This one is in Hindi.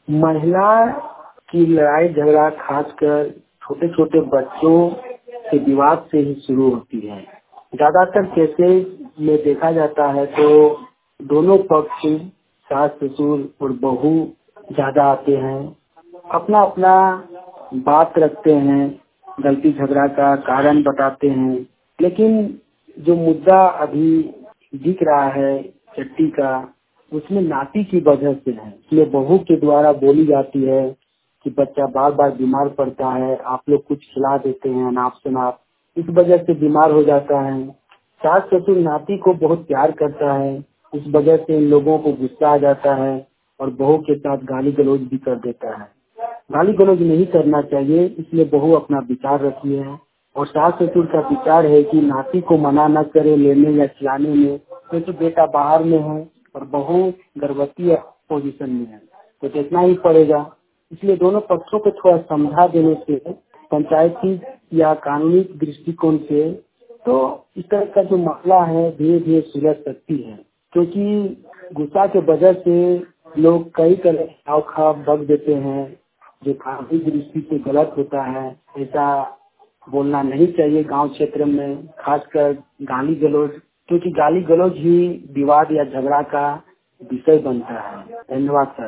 महिला की लड़ाई झगड़ा खासकर छोटे छोटे बच्चों के विवाद से ही शुरू होती है। ज्यादातर केसेस में देखा जाता है तो दोनों पक्ष सास ससुर और बहू ज्यादा आते हैं, अपना अपना बात रखते हैं, गलती झगड़ा का कारण बताते हैं। लेकिन जो मुद्दा अभी दिख रहा है चट्टी का, उसमें नाती की वजह से है। इसमें बहू के द्वारा बोली जाती है कि बच्चा बार बार बीमार पड़ता है, आप लोग कुछ खिला देते हैं अनाप शनाप, इस वजह से बीमार हो जाता है। सास ससुर नाती को बहुत प्यार करता है, इस वजह से इन लोगों को गुस्सा आ जाता है और बहू के साथ गाली गलौज भी कर देता है। गाली गलौज नहीं करना चाहिए, इसलिए बहू अपना विचार रखी है और सास ससुर का विचार है कि नाती को मना न करे लेने या खिलाने में, क्योंकि बेटा बाहर में है और बहू गर्भवती पोजीशन में है तो देखना ही पड़ेगा। इसलिए दोनों पक्षों को थोड़ा समझा देने से, पंचायती या कानूनी दृष्टिकोण से, तो इस तरह का जो मसला है धीरे धीरे सुलझ सकती है। क्योंकि गुस्सा के वजह से लोग कई तरह खाव खाव बग देते हैं, जो कानूनी दृष्टि से गलत होता है। ऐसा बोलना नहीं चाहिए गांव क्षेत्र में, खासकर गाली गलौज, क्योंकि गाली गलौज ही विवाद या झगड़ा का विषय बनता है। धन्यवाद सर।